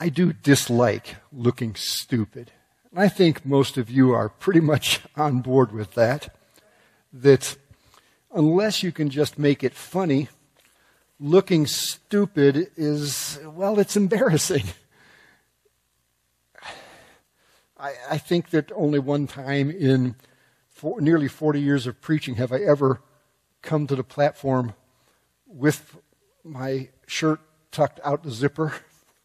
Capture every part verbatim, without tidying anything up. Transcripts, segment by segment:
I do dislike looking stupid. And I think most of you are pretty much on board with that. That unless you can just make it funny, looking stupid is, well, it's embarrassing. I, I think that only one time in for, nearly forty years of preaching have I ever come to the platform with my shirt tucked out the zipper.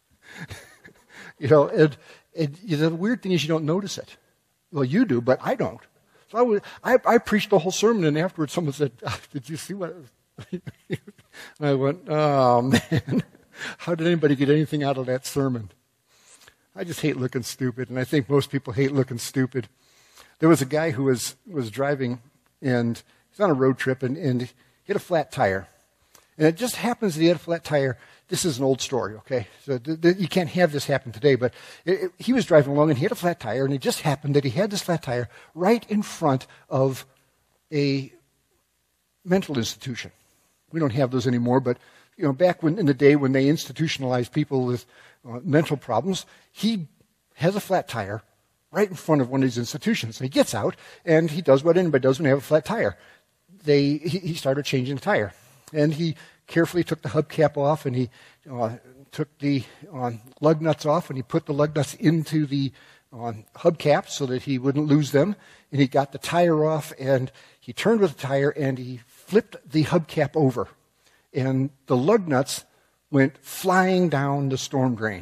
you know, and, and the weird thing is you don't notice it. Well, you do, but I don't. So I, was, I, I preached the whole sermon, and afterwards someone said, oh, did you see what? And I went, oh, man, how did anybody get anything out of that sermon? I just hate looking stupid, and I think most people hate looking stupid. There was a guy who was, was driving, and he's on a road trip, and, and he hit a flat tire. And it just happens that he had a flat tire. This is an old story, okay? So th- th- you can't have this happen today, but it, it, he was driving along, and he had a flat tire, and it just happened that he had this flat tire right in front of a mental institution. We don't have those anymore, but you know, back when in the day when they institutionalized people with uh, mental problems, he has a flat tire right in front of one of these institutions. So he gets out, and he does what anybody does when they have a flat tire. They he, he started changing the tire, and he carefully took the hubcap off, and he uh, took the uh, lug nuts off, and he put the lug nuts into the uh, hubcap so that he wouldn't lose them. And he got the tire off, and he turned with the tire, and he flipped the hubcap over, and the lug nuts went flying down the storm drain.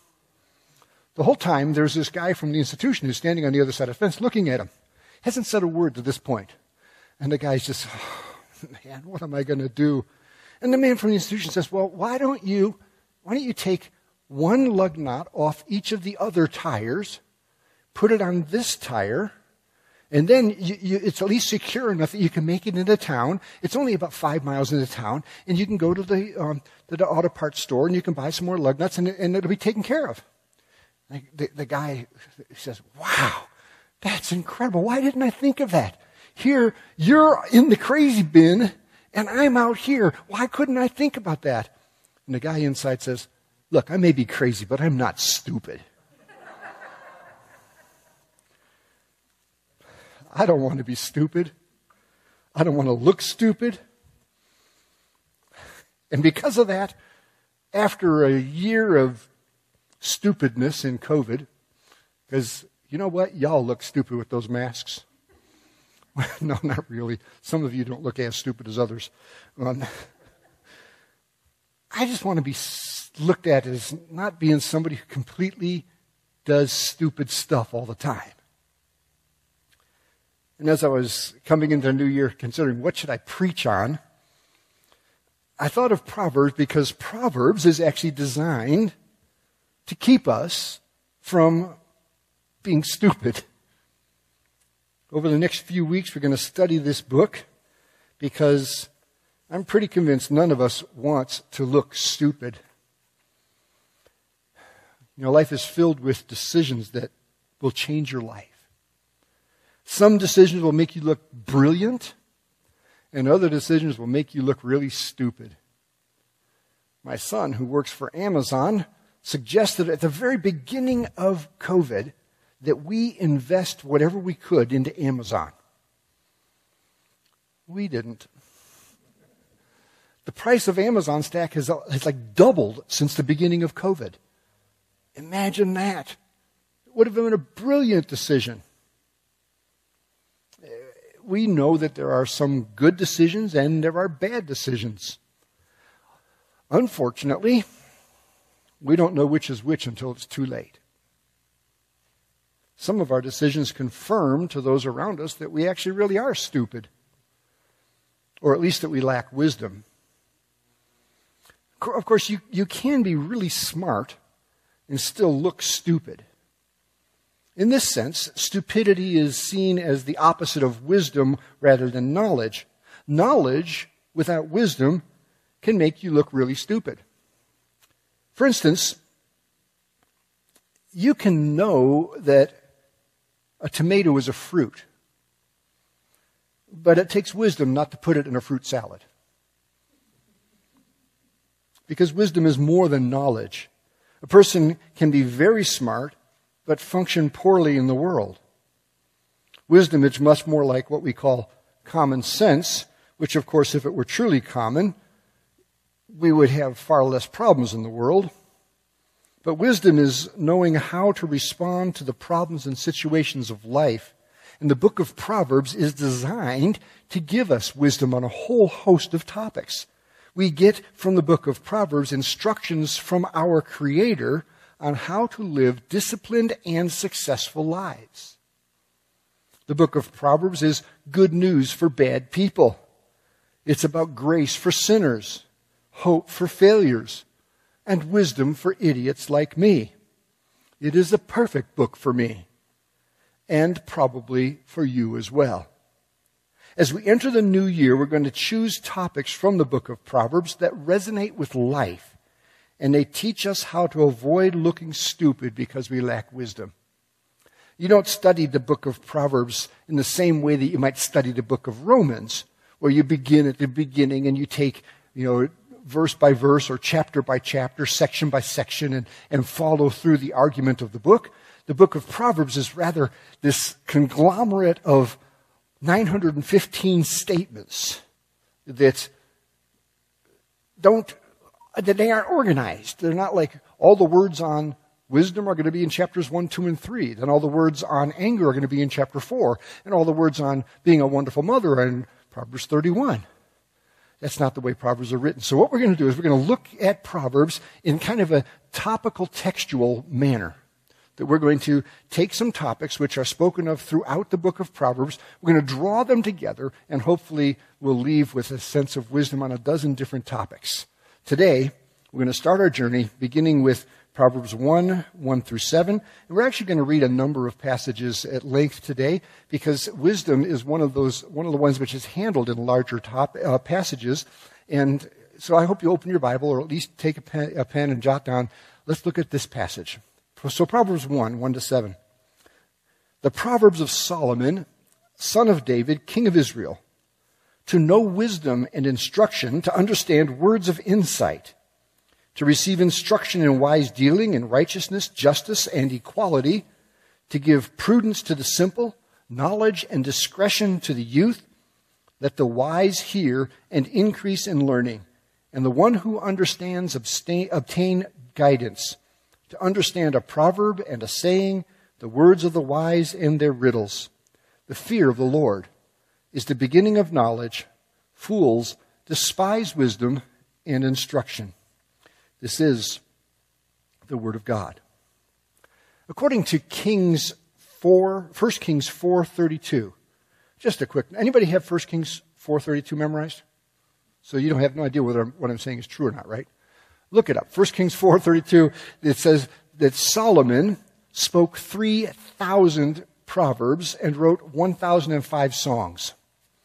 The whole time, there's this guy from the institution who's standing on the other side of the fence looking at him. Hasn't said a word to this point. And the guy's just, oh, man, what am I going to do? And the man from the institution says, well, why don't you, why don't you take one lug nut off each of the other tires, put it on this tire, and then you, you, it's at least secure enough that you can make it into town. It's only about five miles into town, and you can go to the um, to the auto parts store, and you can buy some more lug nuts, and, and it'll be taken care of. The, the guy says, wow, that's incredible. Why didn't I think of that? Here, you're in the crazy bin, and I'm out here. Why couldn't I think about that? And the guy inside says, look, I may be crazy, but I'm not stupid. I don't want to be stupid. I don't want to look stupid. And because of that, after a year of stupidness in COVID, because you know what? Y'all look stupid with those masks. No, not really. Some of you don't look as stupid as others. Um, I just want to be looked at as not being somebody who completely does stupid stuff all the time. And as I was coming into the new year, considering what should I preach on, I thought of Proverbs, because Proverbs is actually designed to keep us from being stupid. Over the next few weeks, we're going to study this book, because I'm pretty convinced none of us wants to look stupid. You know, life is filled with decisions that will change your life. Some decisions will make you look brilliant, and other decisions will make you look really stupid. My son, who works for Amazon, suggested at the very beginning of COVID that we invest whatever we could into Amazon. We didn't. The price of Amazon stock has, has like doubled since the beginning of COVID. Imagine that. It would have been a brilliant decision. We know that there are some good decisions and there are bad decisions. Unfortunately, we don't know which is which until it's too late. Some of our decisions confirm to those around us that we actually really are stupid, or at least that we lack wisdom. Of course, you, you can be really smart and still look stupid. In this sense, stupidity is seen as the opposite of wisdom rather than knowledge. Knowledge without wisdom can make you look really stupid. For instance, you can know that a tomato is a fruit, but it takes wisdom not to put it in a fruit salad. Because wisdom is more than knowledge. A person can be very smart, but function poorly in the world. Wisdom is much more like what we call common sense, which, of course, if it were truly common, we would have far less problems in the world. But wisdom is knowing how to respond to the problems and situations of life. And the book of Proverbs is designed to give us wisdom on a whole host of topics. We get from the book of Proverbs instructions from our Creator on how to live disciplined and successful lives. The book of Proverbs is good news for bad people. It's about grace for sinners, hope for failures, and wisdom for idiots like me. It is a perfect book for me, and probably for you as well. As we enter the new year, we're going to choose topics from the book of Proverbs that resonate with life, and they teach us how to avoid looking stupid because we lack wisdom. You don't study the book of Proverbs in the same way that you might study the book of Romans, where you begin at the beginning and you take, you know, verse by verse or chapter by chapter, section by section, and, and follow through the argument of the book. The book of Proverbs is rather this conglomerate of nine hundred fifteen statements that don't, that they aren't organized. They're not like all the words on wisdom are going to be in chapters one, two, and three. Then all the words on anger are going to be in chapter four. And all the words on being a wonderful mother are in Proverbs thirty-one. That's not the way Proverbs are written. So what we're going to do is we're going to look at Proverbs in kind of a topical textual manner. That we're going to take some topics which are spoken of throughout the book of Proverbs. We're going to draw them together, and hopefully we'll leave with a sense of wisdom on a dozen different topics. Today, we're going to start our journey beginning with Proverbs one, one through seven. And we're actually going to read a number of passages at length today because wisdom is one of those, one of the ones which is handled in larger top, uh, passages. And so I hope you open your Bible or at least take a pen, a pen and jot down. Let's look at this passage. So Proverbs one, one to seven. The Proverbs of Solomon, son of David, king of Israel, to know wisdom and instruction, to understand words of insight, to receive instruction in wise dealing and righteousness, justice, and equality, to give prudence to the simple, knowledge and discretion to the youth. Let the wise hear and increase in learning, and the one who understands abstain, obtain guidance. To understand a proverb and a saying, the words of the wise and their riddles. The fear of the Lord is the beginning of knowledge. Fools despise wisdom and instruction. This is the word of God. According to Kings four, First Kings four thirty-two, just a quick, anybody have First Kings four thirty-two memorized? So you don't have no idea whether I'm, what I'm saying is true or not, right? Look it up. First Kings four thirty-two, it says that Solomon spoke three thousand proverbs and wrote one thousand five songs.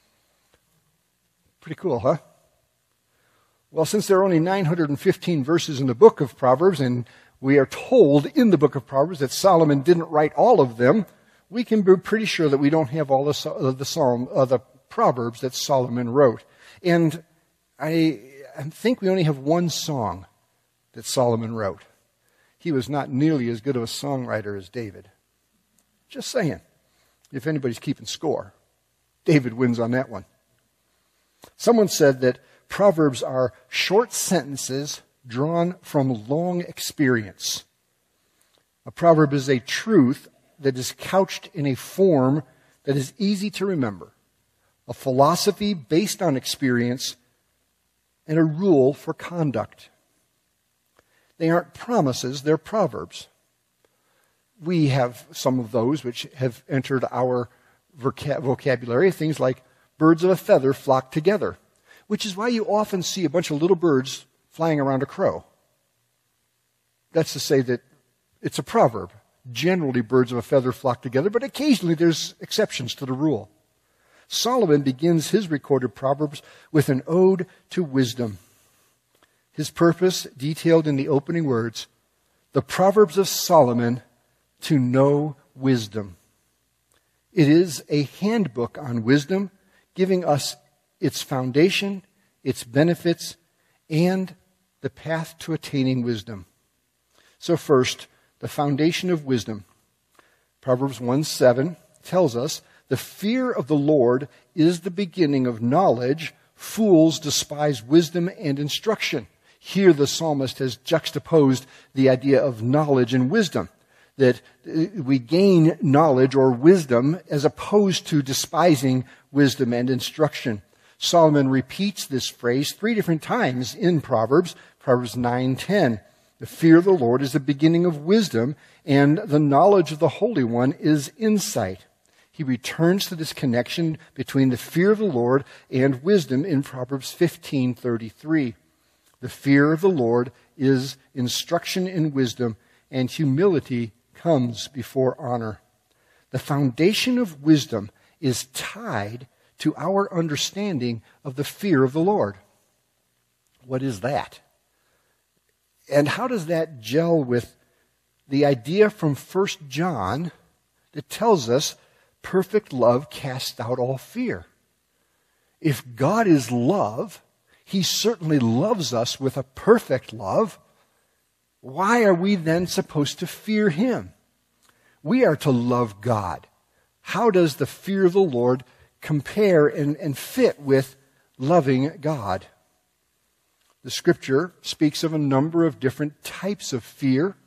Pretty cool, huh? Well, since there are only nine hundred fifteen verses in the book of Proverbs, and we are told in the book of Proverbs that Solomon didn't write all of them, we can be pretty sure that we don't have all the, uh, the psalm, uh, the Proverbs that Solomon wrote. And I, I think we only have one song that Solomon wrote. He was not nearly as good of a songwriter as David. Just saying. If anybody's keeping score, David wins on that one. Someone said that Proverbs are short sentences drawn from long experience. A proverb is a truth that is couched in a form that is easy to remember, a philosophy based on experience, and a rule for conduct. They aren't promises, they're proverbs. We have some of those which have entered our vocabulary, things like birds of a feather flock together, which is why you often see a bunch of little birds flying around a crow. That's to say that it's a proverb. Generally, birds of a feather flock together, but occasionally there's exceptions to the rule. Solomon begins his recorded Proverbs with an ode to wisdom. His purpose detailed in the opening words, the Proverbs of Solomon to know wisdom. It is a handbook on wisdom, giving us its foundation, its benefits, and the path to attaining wisdom. So first, the foundation of wisdom. Proverbs one seven tells us, the fear of the Lord is the beginning of knowledge. Fools despise wisdom and instruction. Here the psalmist has juxtaposed the idea of knowledge and wisdom, that we gain knowledge or wisdom as opposed to despising wisdom and instruction. Solomon repeats this phrase three different times in Proverbs, Proverbs nine ten. The fear of the Lord is the beginning of wisdom, and the knowledge of the Holy One is insight. He returns to this connection between the fear of the Lord and wisdom in Proverbs fifteen thirty-three. The fear of the Lord is instruction in wisdom, and humility comes before honor. The foundation of wisdom is tied to our understanding of the fear of the Lord. What is that? And how does that gel with the idea from First John that tells us perfect love casts out all fear? If God is love, He certainly loves us with a perfect love. Why are we then supposed to fear Him? We are to love God. How does the fear of the Lord compare and, and fit with loving God? The Scripture speaks of a number of different types of fear.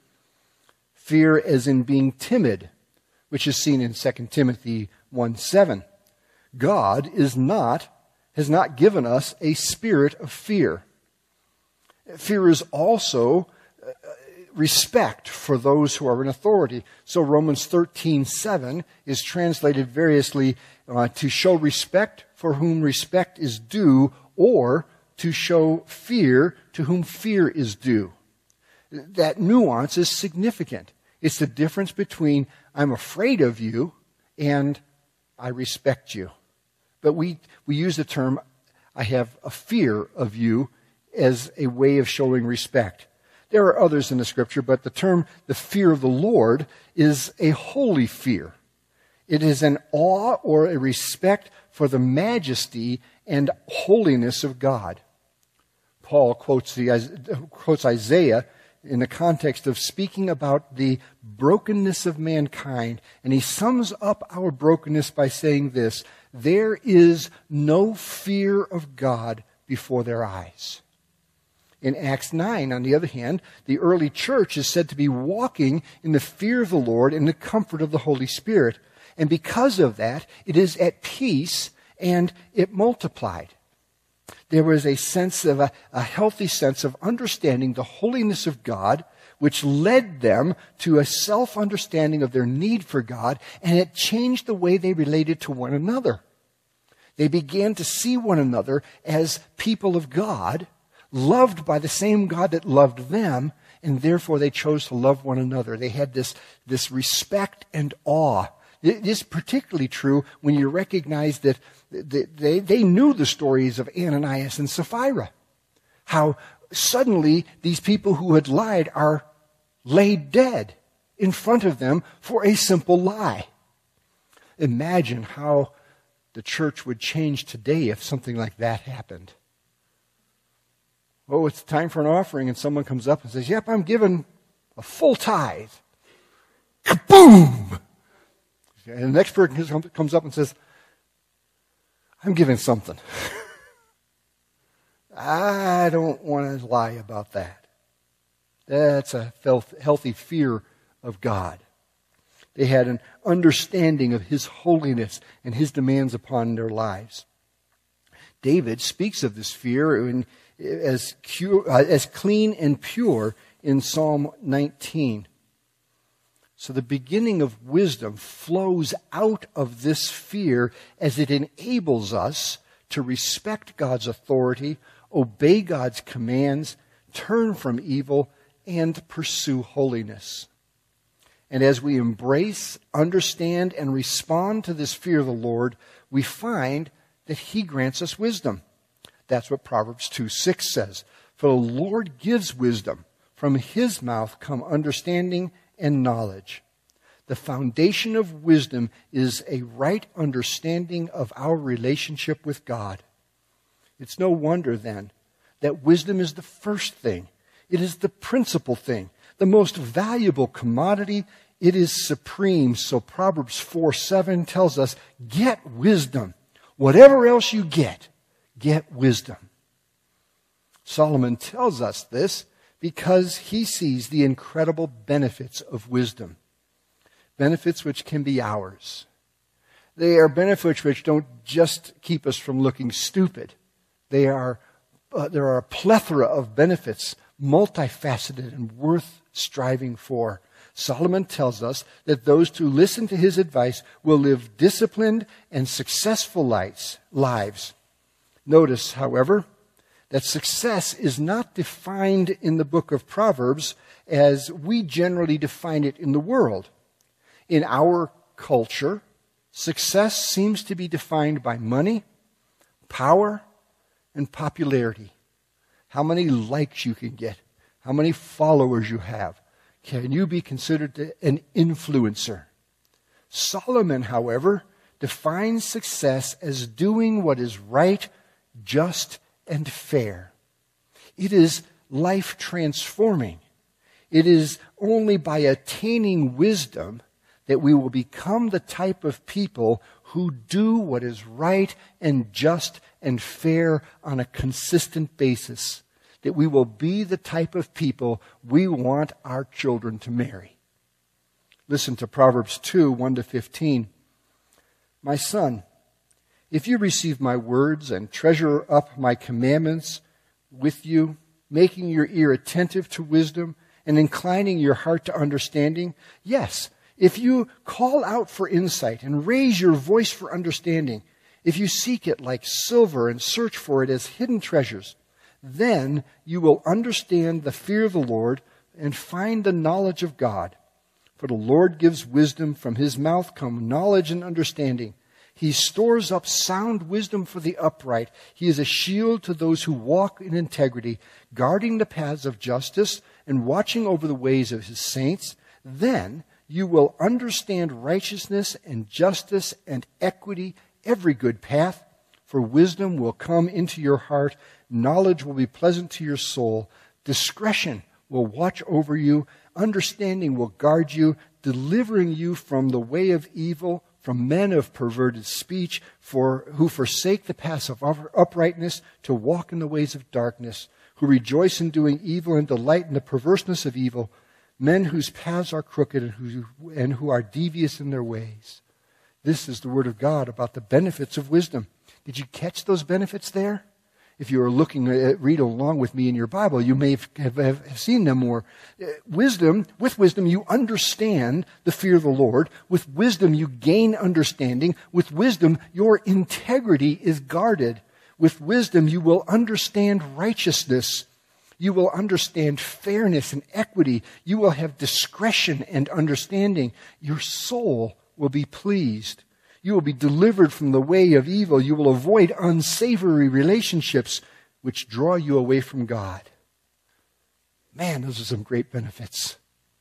Fear as in being timid, which is seen in Second Timothy one seven. God is not, has not given us a spirit of fear. Fear is also respect for those who are in authority. So Romans thirteen seven is translated variously uh, to show respect for whom respect is due, or to show fear to whom fear is due. That nuance is significant. It's the difference between I'm afraid of you and I respect you. But we, we use the term I have a fear of you as a way of showing respect. There are others in the Scripture, but the term the fear of the Lord is a holy fear. It is an awe or a respect for the majesty and holiness of God. Paul quotes, the, quotes Isaiah in the context of speaking about the brokenness of mankind, and he sums up our brokenness by saying this: there is no fear of God before their eyes. In Acts nine, on the other hand, the early church is said to be walking in the fear of the Lord and the comfort of the Holy Spirit. And because of that, it is at peace and it multiplied. There was a sense of a, a healthy sense of understanding the holiness of God, which led them to a self-understanding of their need for God, and it changed the way they related to one another. They began to see one another as people of God, loved by the same God that loved them, and therefore they chose to love one another. They had this, this respect and awe. It is particularly true when you recognize that they, they knew the stories of Ananias and Sapphira. How suddenly these people who had lied are laid dead in front of them for a simple lie. Imagine how the church would change today if something like that happened. Oh, it's time for an offering, and someone comes up and says, yep, I'm giving a full tithe. Kaboom! And the next person comes up and says, I'm giving something. I don't want to lie about that. That's a healthy fear of God. They had an understanding of His holiness and His demands upon their lives. David speaks of this fear in, as, as clean and pure in Psalm nineteen. So the beginning of wisdom flows out of this fear as it enables us to respect God's authority, obey God's commands, turn from evil, and pursue holiness. And as we embrace, understand, and respond to this fear of the Lord, we find that He grants us wisdom. That's what Proverbs two six says. For the Lord gives wisdom. From His mouth come understanding and knowledge. The foundation of wisdom is a right understanding of our relationship with God. It's no wonder then that wisdom is the first thing. It is the principal thing. the most valuable commodity. It is supreme. So Proverbs four seven tells us, get wisdom. Whatever else you get, get wisdom. Solomon tells us this because he sees the incredible benefits of wisdom. Benefits which can be ours. They are benefits which don't just keep us from looking stupid. They are, uh, there are a plethora of benefits, multifaceted and worth striving for. Solomon tells us that those who listen to his advice will live disciplined and successful lives. Notice, however, that success is not defined in the book of Proverbs as we generally define it in the world. In our culture, success seems to be defined by money, power, and popularity. How many likes you can get, how many followers you have. Can you be considered an influencer? Solomon, however, defines success as doing what is right, just, and fair. It is life transforming. It is only by attaining wisdom that we will become the type of people who do what is right and just and fair on a consistent basis. That we will be the type of people we want our children to marry. Listen to Proverbs two, one to fifteen. My son, if you receive my words and treasure up my commandments with you, making your ear attentive to wisdom and inclining your heart to understanding, yes, if you call out for insight and raise your voice for understanding, if you seek it like silver and search for it as hidden treasures, then you will understand the fear of the Lord and find the knowledge of God. For the Lord gives wisdom, from his mouth come knowledge and understanding. He stores up sound wisdom for the upright. He is a shield to those who walk in integrity, guarding the paths of justice and watching over the ways of his saints. Then you will understand righteousness and justice and equity, every good path. For wisdom will come into your heart, knowledge will be pleasant to your soul, discretion will watch over you, understanding will guard you, delivering you from the way of evil, from men of perverted speech, for who forsake the paths of uprightness to walk in the ways of darkness, who rejoice in doing evil and delight in the perverseness of evil, men whose paths are crooked and who, and who are devious in their ways. This is the word of God about the benefits of wisdom. Did you catch those benefits there? If you are looking at, read along with me in your Bible, you may have, have seen them more. Wisdom, with wisdom you understand the fear of the Lord. With wisdom you gain understanding. With wisdom your integrity is guarded. With wisdom you will understand righteousness. You will understand fairness and equity. You will have discretion and understanding. Your soul will be pleased. You will be delivered from the way of evil. You will avoid unsavory relationships which draw you away from God. Man, those are some great benefits.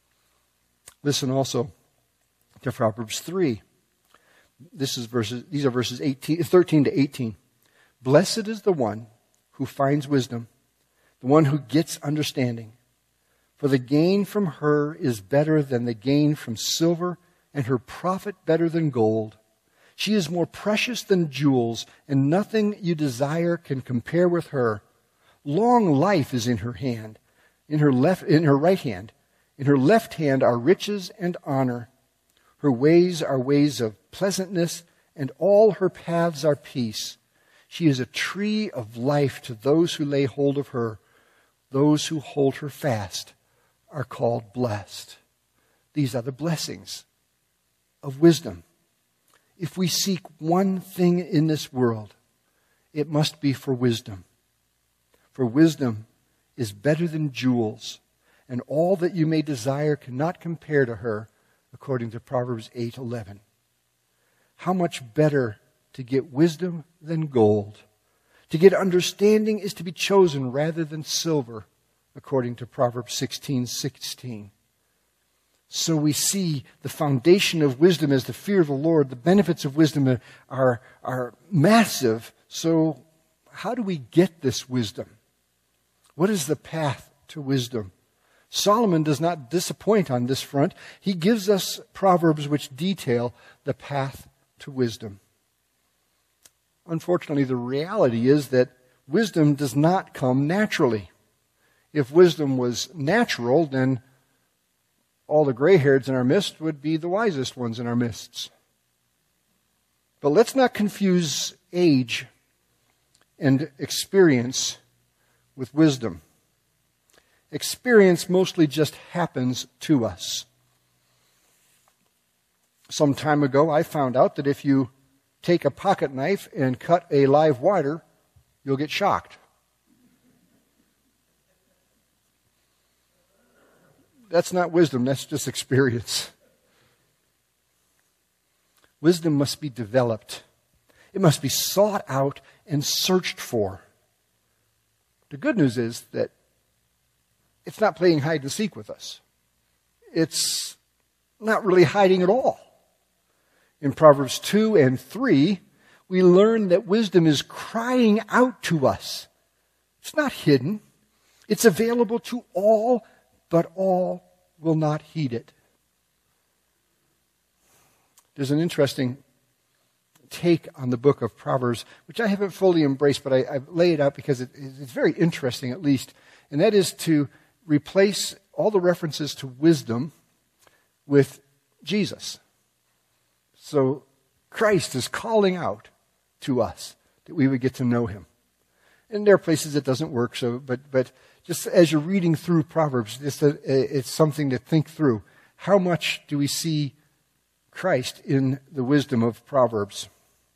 Listen also to Proverbs three. This is verses, these are verses eighteen, thirteen to eighteen. Blessed is the one who finds wisdom, the one who gets understanding. For the gain from her is better than the gain from silver, and her profit better than gold. She is more precious than jewels, and nothing you desire can compare with her. Long life is in her hand, in her left, in her right hand. In her left hand are riches and honor. Her ways are ways of pleasantness, and all her paths are peace. She is a tree of life to those who lay hold of her. Those who hold her fast are called blessed. These are the blessings of wisdom. If we seek one thing in this world, it must be for wisdom. For wisdom is better than jewels, and all that you may desire cannot compare to her, according to Proverbs eight eleven. How much better to get wisdom than gold. To get understanding is to be chosen rather than silver, according to Proverbs sixteen sixteen. So we see the foundation of wisdom as the fear of the Lord. The benefits of wisdom are, are massive. So how do we get this wisdom? What is the path to wisdom? Solomon does not disappoint on this front. He gives us proverbs which detail the path to wisdom. Unfortunately, the reality is that wisdom does not come naturally. If wisdom was natural, then all the gray-hairs in our midst would be the wisest ones in our midst. But let's not confuse age and experience with wisdom. Experience mostly just happens to us. Some time ago, I found out that if you take a pocket knife and cut a live wire, you'll get shocked. That's not wisdom, that's just experience. Wisdom must be developed. It must be sought out and searched for. The good news is that it's not playing hide and seek with us. It's not really hiding at all. In Proverbs two and three, we learn that wisdom is crying out to us. It's not hidden. It's available to all, but all will not heed it. There's an interesting take on the book of Proverbs, which I haven't fully embraced, but I, I lay it out because it, it's very interesting at least, and that is to replace all the references to wisdom with Jesus. So Christ is calling out to us that we would get to know him. And there are places it doesn't work, so but but just as you're reading through Proverbs, just a, it's something to think through. How much do we see Christ in the wisdom of Proverbs?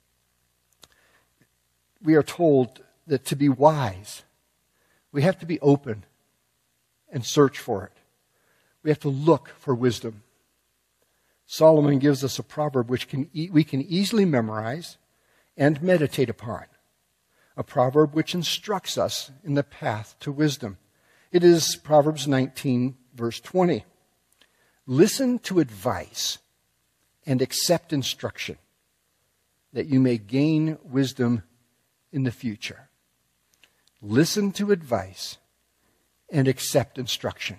We are told that to be wise, we have to be open and search for it. We have to look for wisdom. Solomon gives us a proverb which can e- we can easily memorize and meditate upon. A proverb which instructs us in the path to wisdom. It is Proverbs nineteen, verse twenty. Listen to advice and accept instruction, that you may gain wisdom in the future. Listen to advice and accept instruction.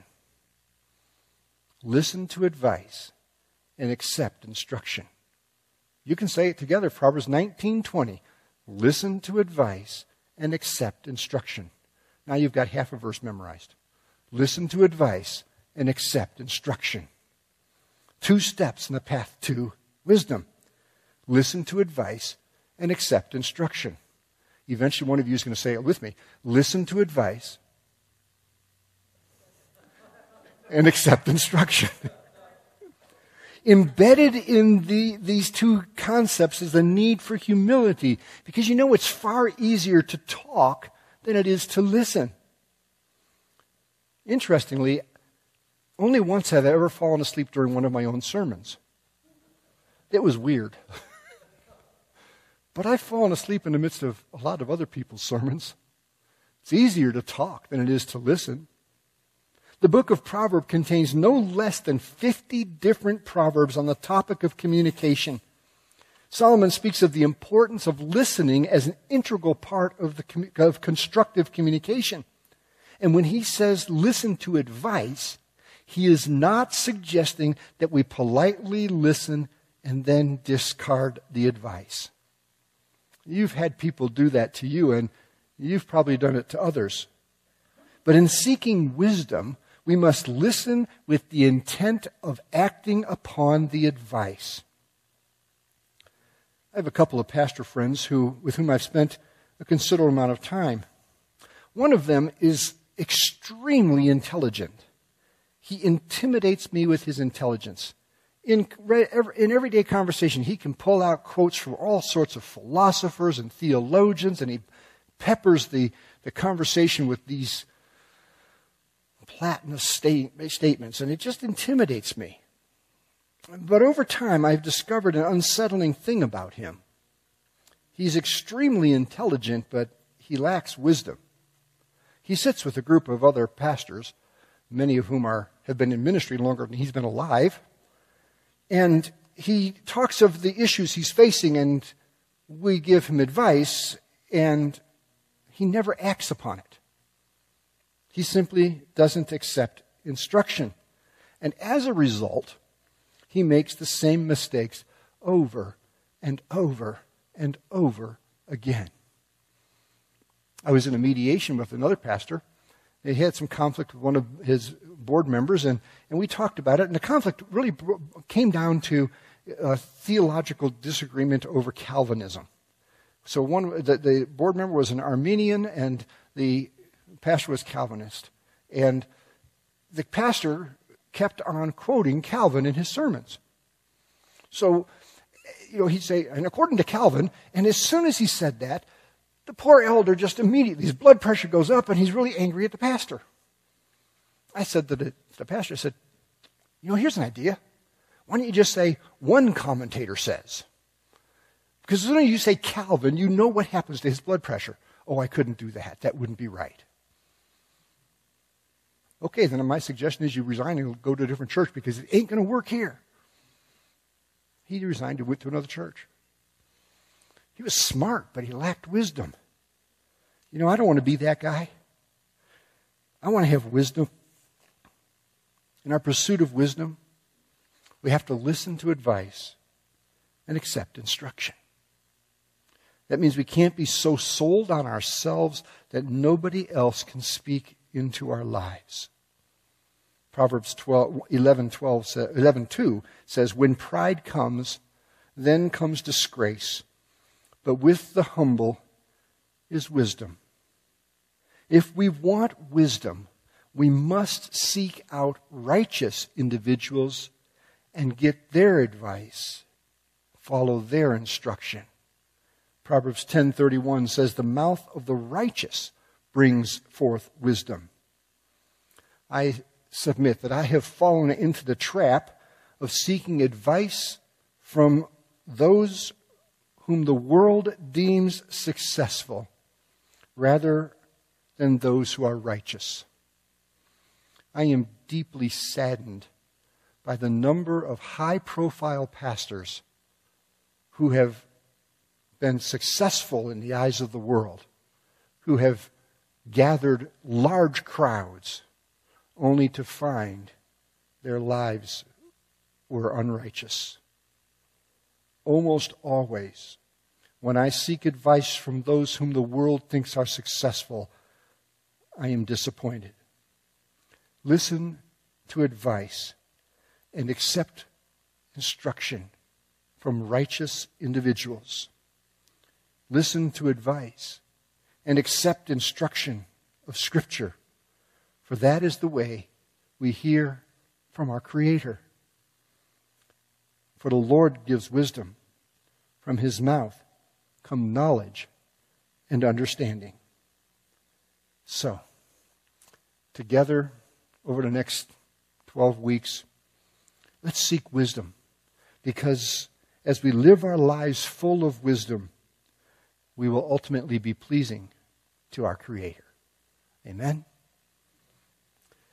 Listen to advice and accept instruction. You can say it together, Proverbs nineteen twenty. Listen to advice and accept instruction. Now you've got half a verse memorized. Listen to advice and accept instruction. Two steps in the path to wisdom. Listen to advice and accept instruction. Eventually one of you is going to say it with me. Listen to advice and accept instruction. Embedded in the, these two concepts is the need for humility, because you know it's far easier to talk than it is to listen. Interestingly, only once have I ever fallen asleep during one of my own sermons. It was weird. But I've fallen asleep in the midst of a lot of other people's sermons. It's easier to talk than it is to listen. The book of Proverbs contains no less than fifty different proverbs on the topic of communication. Solomon speaks of the importance of listening as an integral part of, the, of constructive communication. And when he says listen to advice, he is not suggesting that we politely listen and then discard the advice. You've had people do that to you, and you've probably done it to others. But in seeking wisdom, we must listen with the intent of acting upon the advice. I have a couple of pastor friends who, with whom I've spent a considerable amount of time. One of them is extremely intelligent. He intimidates me with his intelligence. In, in everyday conversation, he can pull out quotes from all sorts of philosophers and theologians, and he peppers the, the conversation with these Platonist state, statements, and it just intimidates me. But over time, I've discovered an unsettling thing about him. He's extremely intelligent, but he lacks wisdom. He sits with a group of other pastors, many of whom are have been in ministry longer than he's been alive, and he talks of the issues he's facing, and we give him advice, and he never acts upon it. He simply doesn't accept instruction. And as a result, he makes the same mistakes over and over and over again. I was in a mediation with another pastor. He had some conflict with one of his board members, and, and we talked about it. And the conflict really came down to a theological disagreement over Calvinism. So one, the, the board member was an Arminian, and the pastor was Calvinist. And the pastor kept on quoting Calvin in his sermons. So, you know, he'd say, and according to Calvin, and as soon as he said that, the poor elder just immediately, his blood pressure goes up, and he's really angry at the pastor. I said to the, the pastor, I said, you know, here's an idea. Why don't you just say, one commentator says? Because as soon as you say Calvin, you know what happens to his blood pressure. Oh, I couldn't do that. That wouldn't be right. Okay, then my suggestion is you resign and go to a different church because it ain't going to work here. He resigned and went to another church. He was smart, but he lacked wisdom. You know, I don't want to be that guy. I want to have wisdom. In our pursuit of wisdom, we have to listen to advice and accept instruction. That means we can't be so sold on ourselves that nobody else can speak into our lives. Proverbs eleven two says, when pride comes, then comes disgrace, but with the humble is wisdom. If we want wisdom, we must seek out righteous individuals and get their advice, follow their instruction. Proverbs ten thirty-one says, the mouth of the righteous brings forth wisdom. I submit that I have fallen into the trap of seeking advice from those whom the world deems successful rather than those who are righteous. I am deeply saddened by the number of high-profile pastors who have been successful in the eyes of the world, who have gathered large crowds only to find their lives were unrighteous. Almost always, when I seek advice from those whom the world thinks are successful, I am disappointed. Listen to advice and accept instruction from righteous individuals. Listen to advice and accept instruction of Scripture, for that is the way we hear from our Creator. For the Lord gives wisdom. From His mouth come knowledge and understanding. So, together over the next twelve weeks, let's seek wisdom. Because as we live our lives full of wisdom, we will ultimately be pleasing to our Creator. Amen.